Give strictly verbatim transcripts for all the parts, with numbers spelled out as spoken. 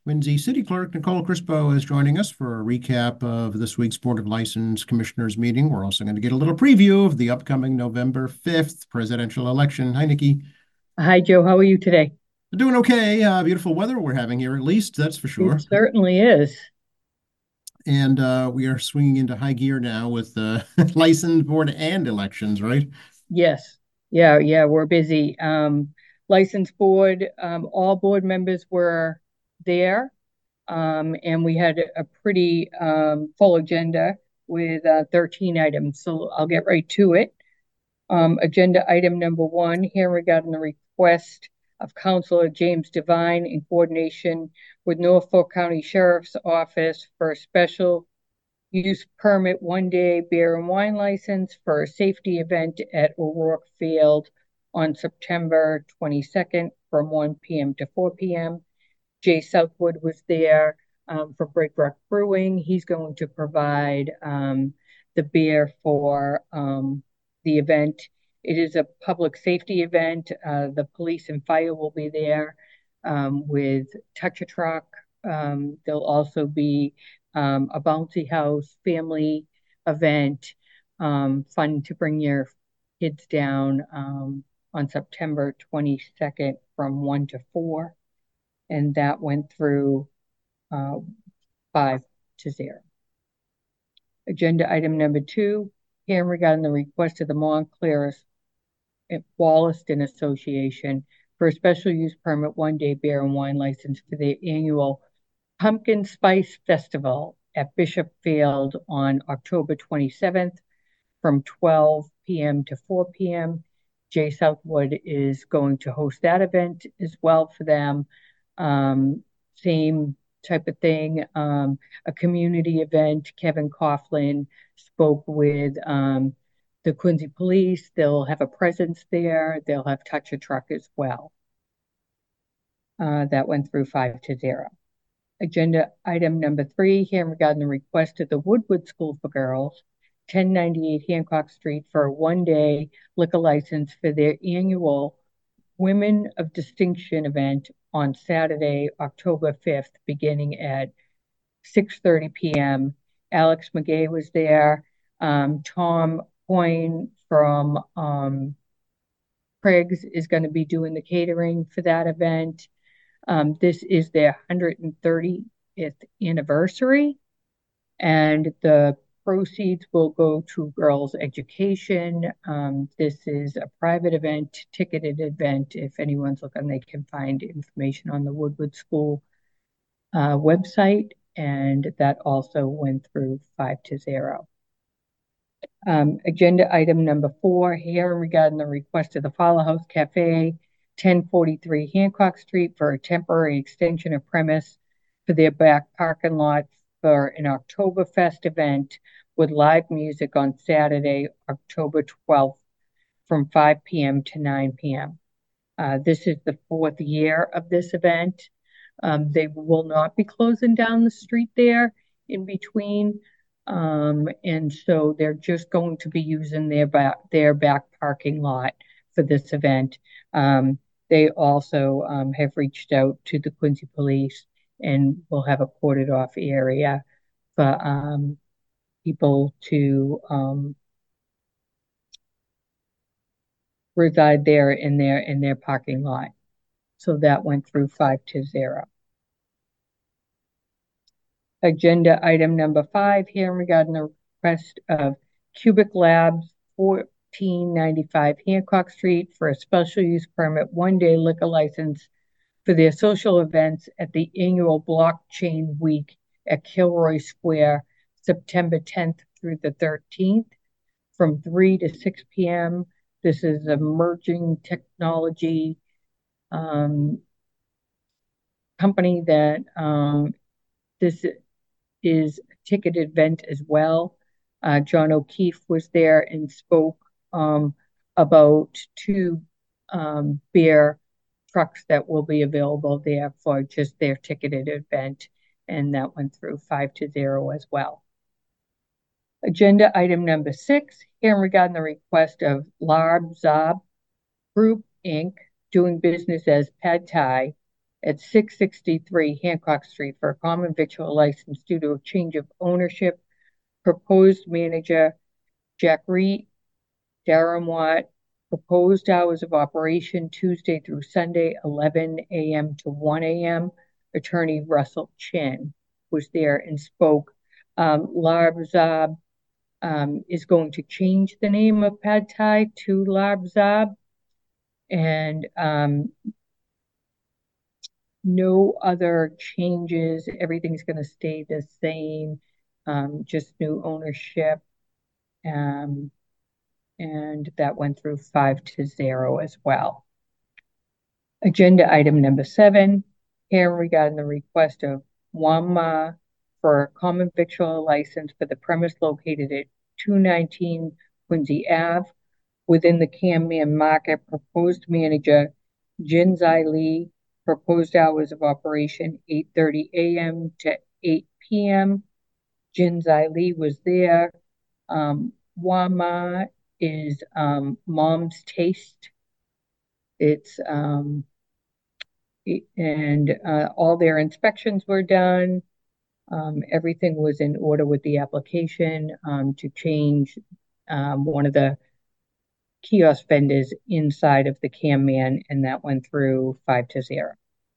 Quincy City Clerk Nicole Crispo is joining us for a recap of this week's Board of License Commissioners meeting. We're also going to get a little preview of the upcoming November fifth presidential election. Hi, Nikki. Hi, Joe. How are you today? Doing okay. Uh, beautiful weather we're having here, at least, that's for It sure. certainly is. And uh, we are swinging into high gear now with the license board and elections, right? Yes. Yeah, yeah, we're busy. Um, license board, um, all board members were there. Um, and we had a pretty um, full agenda with uh, thirteen items. So I'll get right to it. Um, agenda item number one, here regarding the request of Councilor James Devine in coordination with Norfolk County Sheriff's Office for a special use permit one day beer and wine license for a safety event at O'Rourke Field on September twenty-second from one p m to four p m. Jay Southwood was there um, for Break Rock Brewing. He's going to provide um, the beer for um, the event. It is a public safety event. Uh, the police and fire will be there um, with Touch a Truck. Um, there'll also be um, a bouncy house family event. Um, fun to bring your kids down um, on September twenty-second from one to four, and that went through uh, five to zero. Agenda item number two, hearing regarding the request of the Montclair Wollaston Association for a special use permit one day beer and wine license for their annual Pumpkin Spice Festival at Bishop Field on October twenty-seventh from twelve p m to four p m. Jay Southwood is going to host that event as well for them. Um, Same type of thing, um, a community event. Kevin Coughlin spoke with um, the Quincy Police. They'll have a presence there. They'll have Touch a Truck as well. Uh, that went through five to zero. Agenda item number three, here regarding the request of the Woodwood School for Girls, ten ninety-eight Hancock Street, for a one-day liquor license for their annual Women of Distinction event on Saturday, October fifth, beginning at six thirty p m. Alex McGay was there. Um, Tom Coyne from um, Craig's is going to be doing the catering for that event. Um, this is their one hundred thirtieth anniversary, and the proceeds will go to girls' education. Um, this is a private event, ticketed event. If anyone's looking, they can find information on the Woodwood School uh, website, and that also went through five to zero. Um, agenda item number four, here regarding the request of the Follow House Cafe, ten forty-three Hancock Street, for a temporary extension of premise for their back parking lot for an Oktoberfest event with live music on Saturday, October twelfth from five p m to nine p m. Uh, this is the fourth year of this event. Um, they will not be closing down the street there in between. Um, and so they're just going to be using their back, their back parking lot for this event. Um, they also um, have reached out to the Quincy Police and will have a corded off area for um, people to um, reside there in their in their parking lot. So that went through five to zero. Agenda item number five, here regarding the request of Cubic Labs, fourteen ninety-five Hancock Street, for a special use permit one day liquor license for their social events at the annual Blockchain Week at Kilroy Square, September tenth through the thirteenth from three to six p m. This is emerging technology um, company that um, this is a ticketed event as well. Uh, John O'Keefe was there and spoke um, about two um, beer trucks that will be available there for just their ticketed event, and that went through five to zero as well. Agenda item number six, here regarding the request of Larb Zob Group Incorporated, doing business as Pad Thai, at six sixty-three Hancock Street for a common victual license due to a change of ownership. Proposed manager, Jack Reed, Darren Watt. Proposed hours of operation Tuesday through Sunday, eleven a m to one a m Attorney Russell Chin was there and spoke. Um, Larbzab um, is going to change the name of Pad Thai to Larbzab, and um, no other changes. Everything's going to stay the same, um, just new ownership. Um, and that went through five to zero as well. Agenda item number seven, hearing regarding the request of Wama for a common victual license for the premise located at two nineteen Quincy Ave within the Can-Man Market. Proposed manager, Jin Zai Lee. Proposed hours of operation, eight thirty a m to eight p m Jin Zai Lee was there. Um, Wama is um, Mom's Taste. It's um, and uh, all their inspections were done. Um, everything was in order with the application um, to change um, one of the kiosk vendors inside of the Can-Man, and that went through five to zero.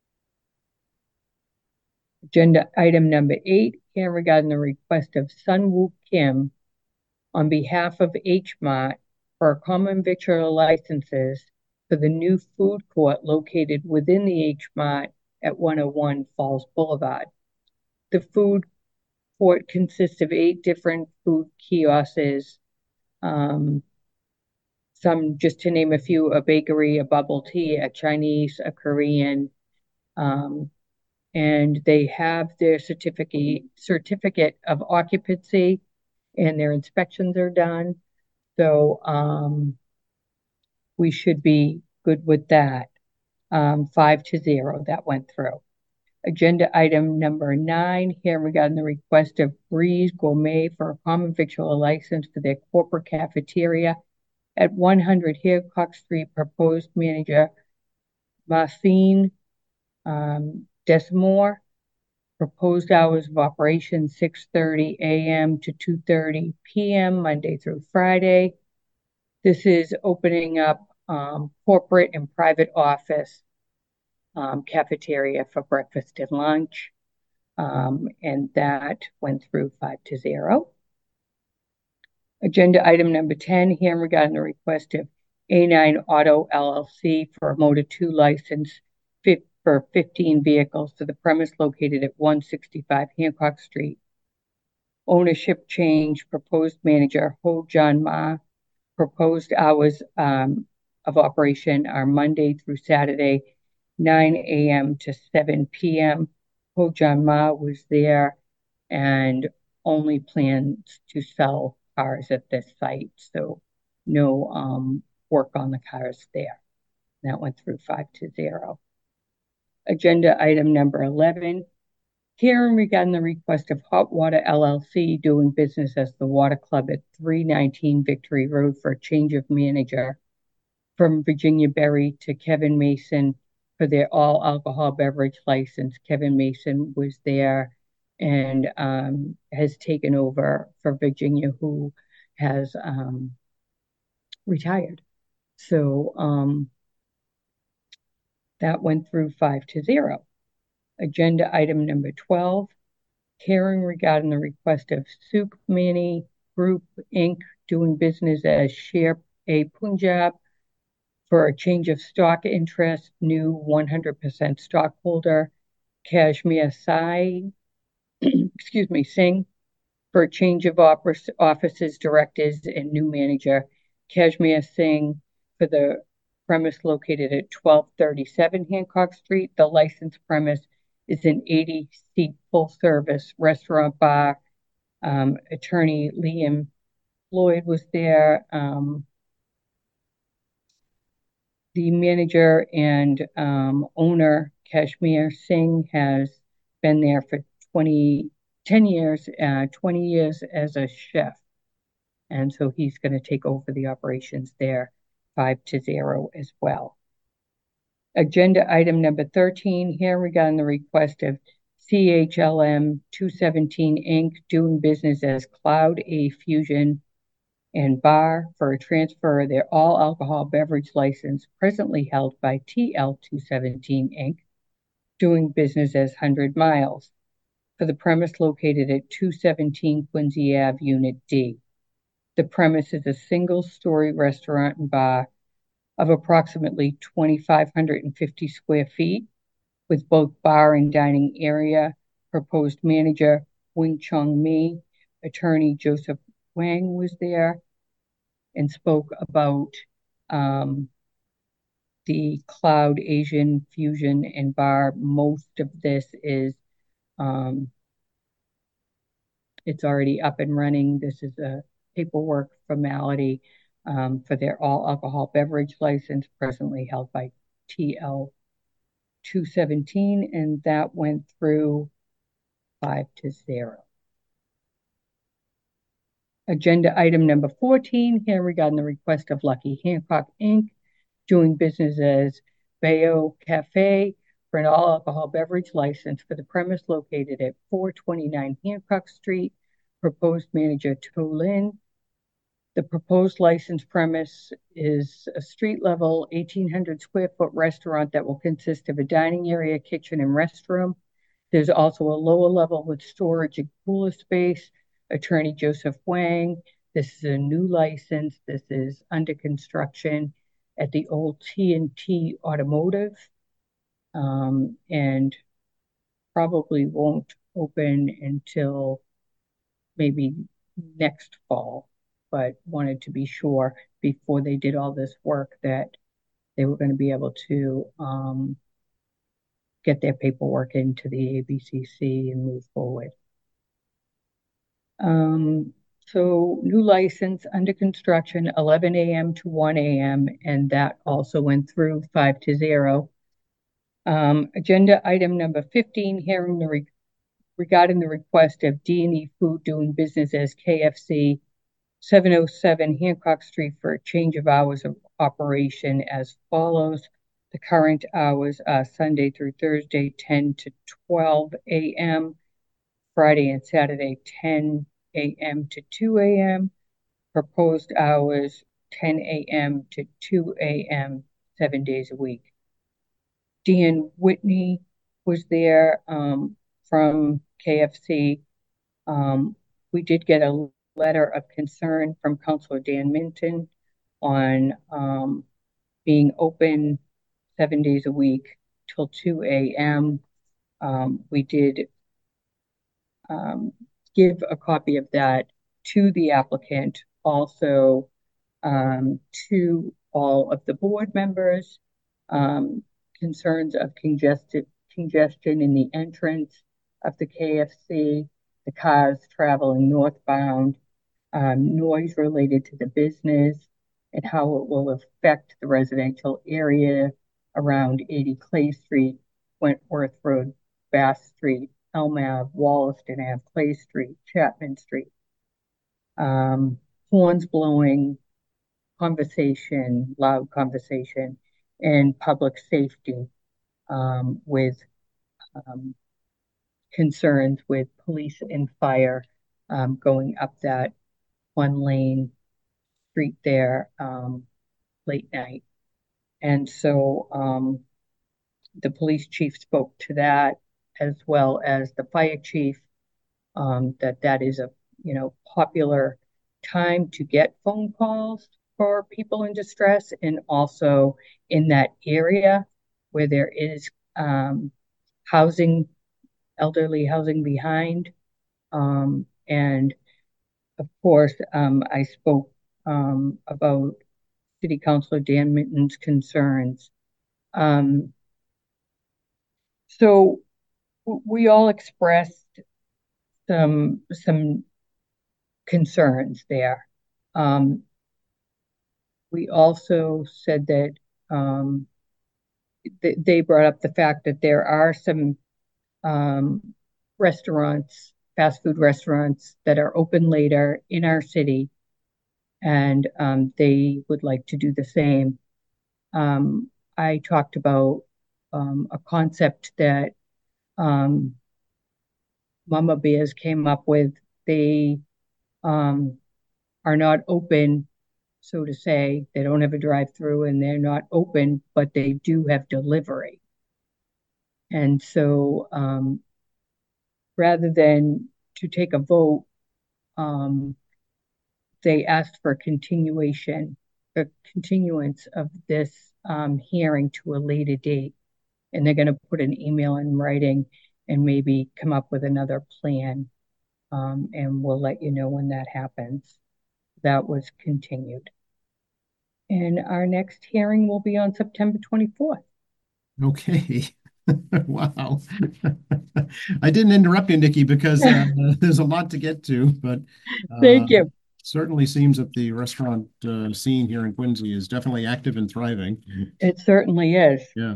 Agenda item number eight, here regarding the request of Sun Woo Kim on behalf of H Mart for common victual licenses for the new food court located within the H Mart at one oh one Falls Boulevard. The food court consists of eight different food kiosks, um, some, just to name a few, a bakery, a bubble tea, a Chinese, a Korean, um, and they have their certificate certificate of occupancy, and their inspections are done. So um, we should be good with that. Um, five to zero, that went through. Agenda item number nine, here regarding the request of Breeze Gourmet for a common victual license for their corporate cafeteria at one hundred Hancock Street. Proposed manager, Marcine um, Desmore. Proposed hours of operation, six thirty a m to two thirty p m Monday through Friday. This is opening up um, corporate and private office um, cafeteria for breakfast and lunch. Um, and that went through five to zero. Agenda item number ten, here regarding the request of A nine Auto L L C for a Motor two license for fifteen vehicles to the premise located at one sixty-five Hancock Street. Ownership change, proposed manager Ho John Ma. Proposed hours um, of operation are Monday through Saturday, nine a m to seven p m Ho John Ma was there and only plans to sell cars at this site, so no um, work on the cars there. That went through five to zero. Agenda item number eleven, hearing regarding the request of Hot Water L L C doing business as the Water Club at three nineteen Victory Road for a change of manager from Virginia Berry to Kevin Mason for their all alcohol beverage license. Kevin Mason was there and um, has taken over for Virginia, who has um, retired. So um, that went through five to zero. Agenda item number twelve, hearing regarding the request of Sukhmani Group Incorporated doing business as Share A Punjab for a change of stock interest, new one hundred percent stockholder, Kashmir Sai, excuse me, Singh, for a change of office, offices, directors, and new manager, Kashmir Singh, for the premise located at twelve thirty-seven Hancock Street. The licensed premise is an eighty-seat full-service restaurant bar. Um, attorney Liam Floyd was there. Um, the manager and um, owner, Kashmir Singh, has been there for twenty, ten years, uh, twenty years as a chef. And so he's going to take over the operations there, five to zero as well. Agenda item number thirteen, here regarding the request of C H L M two seventeen Incorporated doing business as Cloud A Fusion and Bar for a transfer of their all alcohol beverage license presently held by T L two seventeen Incorporated, doing business as Hundred Miles, for the premise located at two seventeen Quincy Avenue, Unit D. The premise is a single-story restaurant and bar of approximately two thousand five hundred fifty square feet, with both bar and dining area. Proposed manager Wing Chung Mi, attorney Joseph Wang was there and spoke about um, the Cloud Asian Fusion and Bar. Most of this is um, it's already up and running. This is a paperwork formality um, for their all alcohol beverage license presently held by T L two seventeen, and that went through five to zero. Agenda item number fourteen, here regarding the request of Lucky Hancock Incorporated, doing business as Bayo Cafe, for an all alcohol beverage license for the premise located at four twenty-nine Hancock Street. Proposed manager To Lin. The proposed license premise is a street level eighteen hundred square foot restaurant that will consist of a dining area, kitchen, and restroom. There's also a lower level with storage and cooler space. Attorney Joseph Wang. This is a new license. This is under construction at the old T and T Automotive, um, and probably won't open until maybe next fall, but wanted to be sure before they did all this work that they were going to be able to um, get their paperwork into the A B C C and move forward. Um, so new license under construction, eleven A M to one A M, and that also went through five to zero. Um, agenda item number fifteen, hearing the re regarding the request of D and E Food doing business as K F C, seven oh seven Hancock Street, for a change of hours of operation as follows. The current hours are Sunday through Thursday, ten to twelve A M, Friday and Saturday, ten A M to two A M, proposed hours, ten A M to two A M, seven days a week. Dan Whitney was there um, from K F C. Um, we did get a letter of concern from Councilor Dan Minton on um, being open seven days a week till two A M. Um, we did um, give a copy of that to the applicant, also um, to all of the board members. Um, concerns of congested congestion in the entrance of the K F C, the cars traveling northbound, um, noise related to the business, and how it will affect the residential area around eighty Clay Street, Wentworth Road, Bass Street, Elm Ave, Wollaston Ave, Clay Street, Chapman Street. Um, horns blowing, conversation, loud conversation, and public safety, um, with um, concerns with police and fire um, going up that one lane street there um, late night. And so um, the police chief spoke to that, as well as the fire chief, um, that that is a, you know, popular time to get phone calls for people in distress, and also in that area where there is um, housing, elderly housing behind. Um, and of course, um, I spoke um, about City Councilor Dan Minton's concerns. Um, so we all expressed some some concerns there. Um, we also said that um, th they brought up the fact that there are some um, restaurants, fast food restaurants, that are open later in our city, and um, they would like to do the same. Um, I talked about um, a concept that um, Mama Bears came up with. They um, are not open, so to say. They don't have a drive-through and they're not open, but they do have delivery. And so um, rather than to take a vote, um, they asked for continuation, a continuance of this um, hearing to a later date. And they're going to put an email in writing and maybe come up with another plan. Um, and we'll let you know when that happens. That was continued. And our next hearing will be on September twenty-fourth. Okay. Wow. I didn't interrupt you, Nikki, because uh, there's a lot to get to, but uh, Thank you. certainly seems that the restaurant uh, scene here in Quincy is definitely active and thriving. It certainly is. Yeah.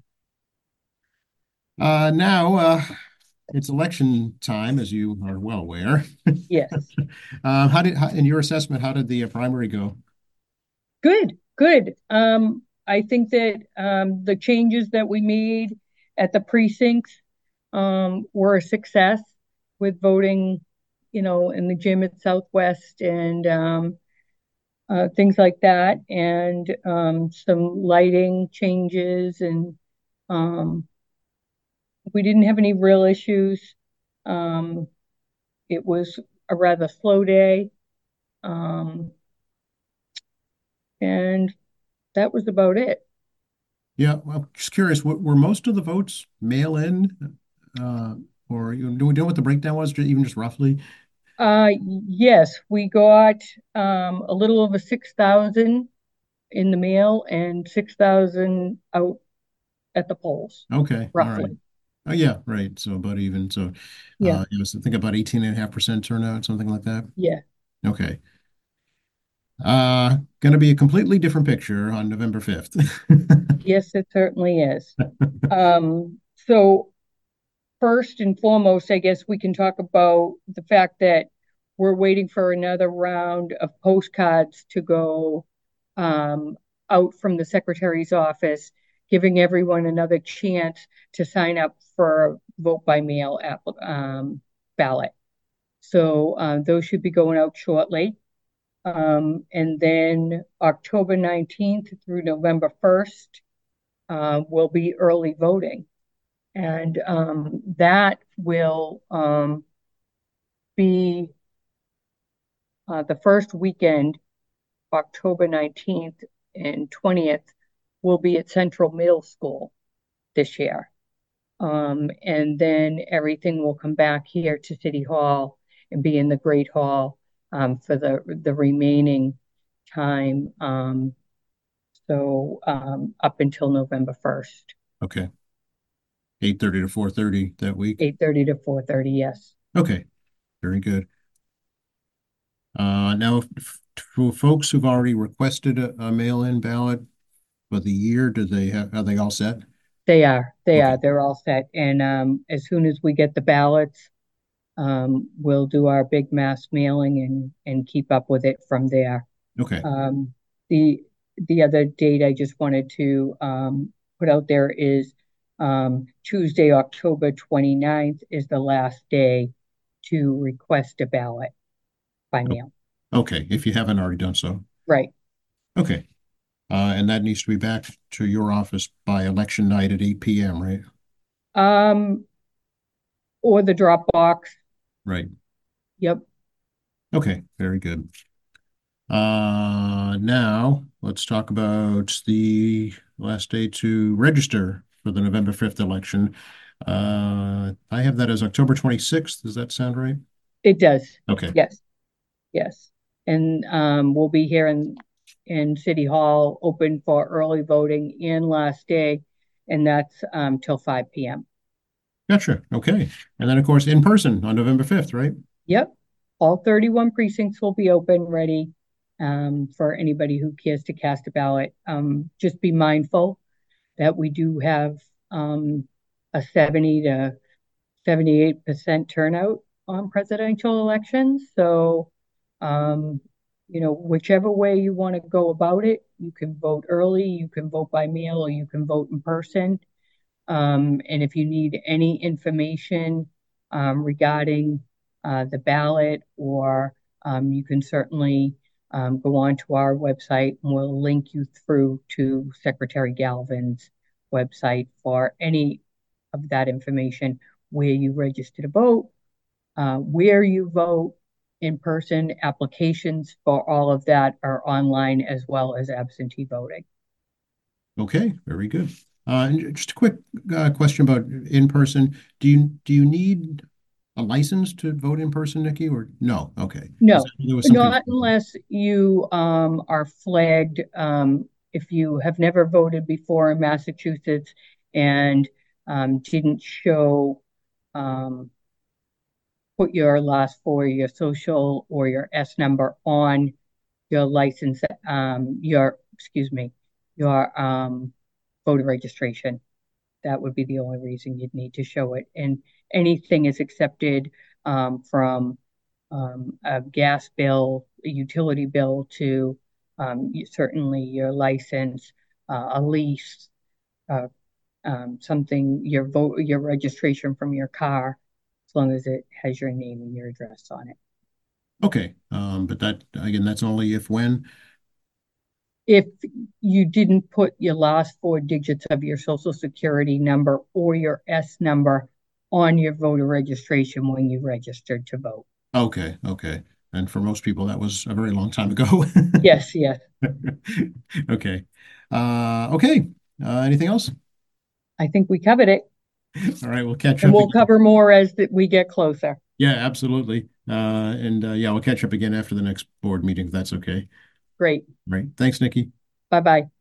Uh, now, uh, it's election time, as you are well aware. Yes. Uh, how did, how, in your assessment, how did the uh, primary go? Good, good. Um, I think that um, the changes that we made at the precincts um, were a success with voting, you know, in the gym at Southwest and um, uh, things like that, and um, some lighting changes, and um, we didn't have any real issues. Um, it was a rather slow day, um, and that was about it. Yeah, well, just curious, what, were most of the votes mail in? Uh, or you, do we know what the breakdown was, even just roughly? Uh, yes, we got um, a little over six thousand in the mail and six thousand out at the polls, Okay, all right. roughly. Oh, yeah, right. So about even. So Yeah, uh, it was, I think, about eighteen and a half percent turnout, something like that. yeah. Okay. Uh, going to be a completely different picture on November fifth. Yes, it certainly is. Um, so first and foremost, I guess we can talk about the fact that we're waiting for another round of postcards to go um, out from the secretary's office, giving everyone another chance to sign up for a vote by mail app, um, ballot. So uh, those should be going out shortly. Um, and then October nineteenth through November first uh, will be early voting. And um, that will um, be uh, the first weekend, October nineteenth and twentieth, will be at Central Middle School this year. Um, and then everything will come back here to City Hall and be in the Great Hall um, for the, the remaining time. Um, so um, up until November first, Okay. eight thirty to four thirty that week. eight thirty to four thirty, yes. Okay, very good. Uh, now, for folks who've already requested a, a mail-in ballot for the year, do they have, are they all set? They are, they are, Okay, they're all set. And um, as soon as we get the ballots, um, we'll do our big mass mailing and, and keep up with it from there. okay, Um, the the other date I just wanted to um, put out there is um, Tuesday, October twenty-ninth is the last day to request a ballot by mail. okay, if you haven't already done so. Right. Okay, uh, and that needs to be back to your office by election night at eight p m, right? Um, or the Dropbox. Right. Yep. Okay, very good. Uh, now let's talk about the last day to register for the November fifth election. Uh, I have that as October twenty-sixth. Does that sound right? It does. Okay. Yes. Yes. And um, we'll be here in in City Hall, open for early voting and last day, and that's um, till five p m. Gotcha. Okay. And then, of course, in person on November fifth, right? Yep. All thirty-one precincts will be open, ready um, for anybody who cares to cast a ballot. Um, just be mindful that we do have um, a seventy to seventy-eight percent turnout on presidential elections. So, um, you know, whichever way you want to go about it, you can vote early, you can vote by mail, or you can vote in person. Um, and if you need any information um, regarding uh, the ballot, or um, you can certainly um, go on to our website and we'll link you through to Secretary Galvin's website for any of that information, where you register to vote, uh, where you vote in person. Applications for all of that are online, as well as absentee voting. Okay, very good. Uh, and just a quick uh, question about in person. Do you do you need a license to vote in person, Nikki, or no? Okay, because No, there was some not confusion. unless you um, are flagged. Um, if you have never voted before in Massachusetts and um, didn't show, um, put your last four, your social or your S number on your license, um, your, excuse me, your um, voter registration. That would be the only reason you'd need to show it. And anything is accepted um, from um, a gas bill, a utility bill, to um, certainly your license, uh, a lease, uh, um, something, your vote, your registration from your car, as long as it has your name and your address on it. Okay, um, but that again, that's only if when. If you didn't put your last four digits of your social security number or your S number on your voter registration when you registered to vote. Okay, okay. And for most people, that was a very long time ago. Yes, yes. Okay. Uh, okay. Uh, anything else? I think we covered it, All right, we'll catch and up we'll again. cover more as that we get closer. Yeah, absolutely. Uh, and uh, yeah, we'll catch up again after the next board meeting, if that's okay. Great. Right. Thanks, Nikki. Bye bye.